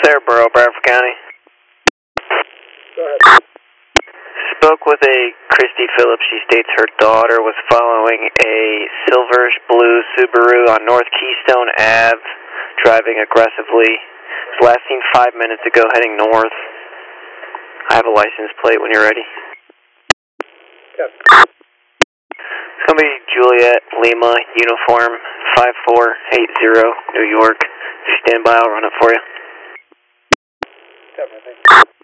Sarahboro, Bradford County. Go ahead. Spoke with a Christy Phillips. She states her daughter was following a silverish blue Subaru on North Keystone Ave, driving aggressively. It was last seen 5 minutes ago, heading north. I have a license plate when you're ready. Yep. It's going to be Juliet Lima, uniform 5480, New York. If you stand by, I'll run it for you. Definitely.